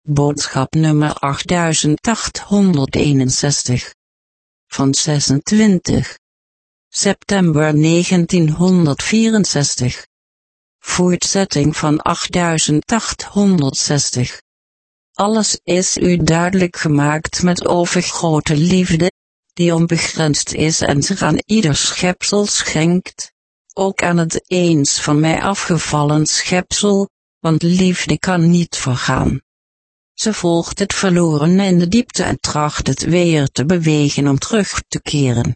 Boodschap nummer 8861. Van 26 september 1964. Voortzetting van 8860. Alles is u duidelijk gemaakt met overgrote liefde, die onbegrensd is en zich aan ieder schepsel schenkt, ook aan het eens van mij afgevallen schepsel, want liefde kan niet vergaan. Ze volgt het verlorene in de diepte en tracht het weer te bewegen om terug te keren.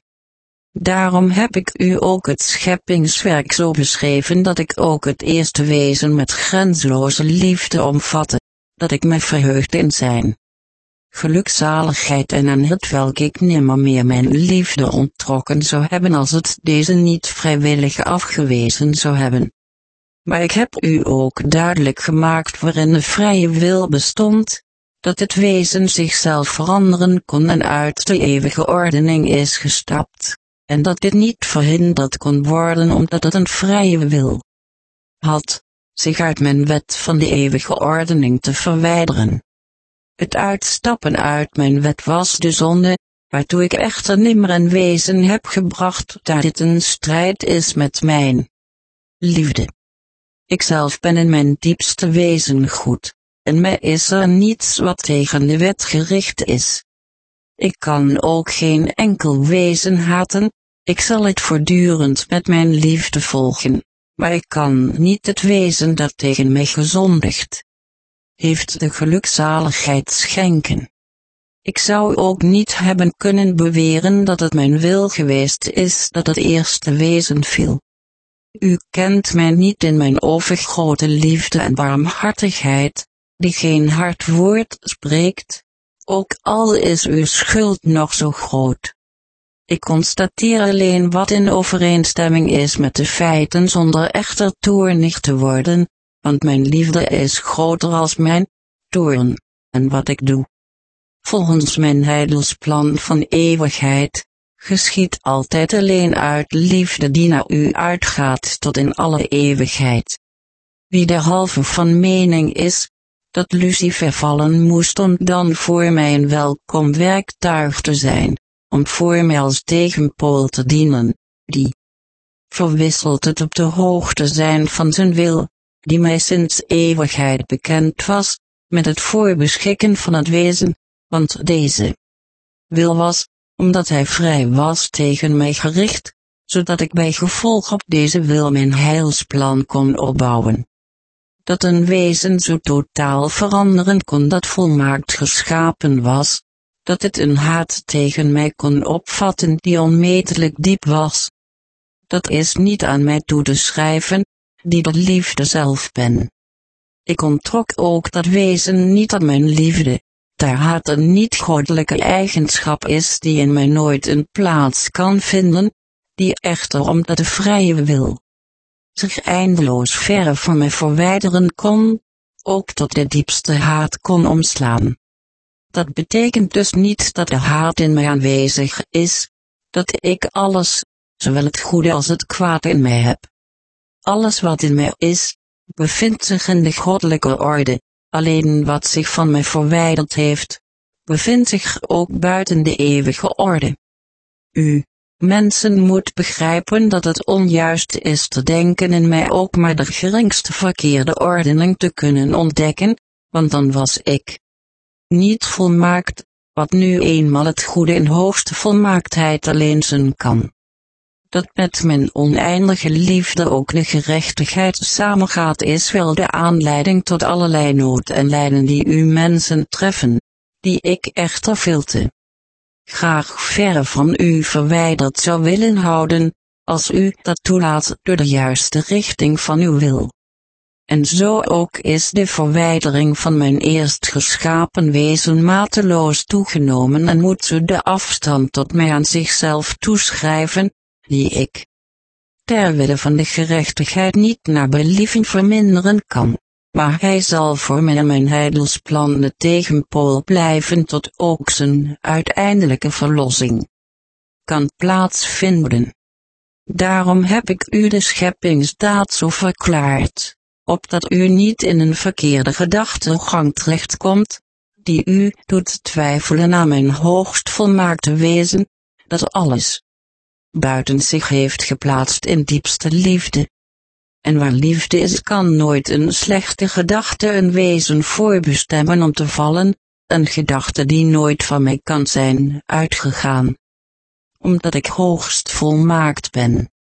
Daarom heb ik u ook het scheppingswerk zo beschreven dat ik ook het eerste wezen met grenzeloze liefde omvatte, dat ik me verheugde in zijn gelukzaligheid en aan hetwelk ik nimmer meer mijn liefde onttrokken zou hebben als het deze niet vrijwillig afgewezen zou hebben. Maar ik heb u ook duidelijk gemaakt waarin de vrije wil bestond, dat het wezen zichzelf veranderen kon en uit de eeuwige ordening is gestapt, en dat dit niet verhinderd kon worden omdat het een vrije wil had, zich uit mijn wet van de eeuwige ordening te verwijderen. Het uitstappen uit mijn wet was de zonde, waartoe ik echter nimmer een wezen heb gebracht, daar dit een strijd is met mijn liefde. Ikzelf ben in mijn diepste wezen goed, en mij is er niets wat tegen de wet gericht is. Ik kan ook geen enkel wezen haten, ik zal het voortdurend met mijn liefde volgen, maar ik kan niet het wezen dat tegen mij gezondigd heeft de gelukzaligheid schenken. Ik zou ook niet hebben kunnen beweren dat het mijn wil geweest is dat het eerste wezen viel. U kent mij niet in mijn overgrote liefde en barmhartigheid, die geen hard woord spreekt, ook al is uw schuld nog zo groot. Ik constateer alleen wat in overeenstemming is met de feiten zonder echter toornig te worden, want mijn liefde is groter als mijn toorn, en wat ik doe, volgens mijn heidelsplan van eeuwigheid, geschiedt altijd alleen uit liefde die naar u uitgaat tot in alle eeuwigheid. Wie derhalve van mening is, dat Lucifer vallen moest om dan voor mij een welkom werktuig te zijn, om voor mij als tegenpool te dienen, die verwisselt het op de hoogte zijn van zijn wil, die mij sinds eeuwigheid bekend was, met het voorbeschikken van het wezen, want deze wil was, omdat hij vrij was tegen mij gericht, zodat ik bij gevolg op deze wil mijn heilsplan kon opbouwen. Dat een wezen zo totaal veranderen kon dat volmaakt geschapen was, dat het een haat tegen mij kon opvatten die onmetelijk diep was. Dat is niet aan mij toe te schrijven, die de liefde zelf ben. Ik onttrok ook dat wezen niet aan mijn liefde, daar haat een niet-goddelijke eigenschap is die in mij nooit een plaats kan vinden, die echter omdat de vrije wil zich eindeloos verre van mij verwijderen kon, ook tot de diepste haat kon omslaan. Dat betekent dus niet dat de haat in mij aanwezig is, dat ik alles, zowel het goede als het kwaad in mij heb. Alles wat in mij is, bevindt zich in de goddelijke orde, alleen wat zich van mij verwijderd heeft, bevindt zich ook buiten de eeuwige orde. U, mensen, moet begrijpen dat het onjuist is te denken in mij ook maar de geringste verkeerde ordening te kunnen ontdekken, want dan was ik niet volmaakt, wat nu eenmaal het goede in hoogste volmaaktheid alleen zijn kan. Dat met mijn oneindige liefde ook de gerechtigheid samengaat is wel de aanleiding tot allerlei nood en lijden die u mensen treffen, die ik echter veel te graag verre van u verwijderd zou willen houden, als u dat toelaat door de juiste richting van uw wil. En zo ook is de verwijdering van mijn eerst geschapen wezen mateloos toegenomen en moet ze de afstand tot mij aan zichzelf toeschrijven, die ik ter wille van de gerechtigheid niet naar believen verminderen kan, maar hij zal voor mij en mijn heidelsplan de tegenpool blijven tot ook zijn uiteindelijke verlossing kan plaatsvinden. Daarom heb ik u de scheppingsdaad zo verklaard, opdat u niet in een verkeerde gedachtegang terechtkomt, die u doet twijfelen aan mijn hoogst volmaakte wezen, dat alles buiten zich heeft geplaatst in diepste liefde. En waar liefde is, kan nooit een slechte gedachte een wezen voorbestemmen om te vallen, een gedachte die nooit van mij kan zijn uitgegaan. Omdat ik hoogst volmaakt ben.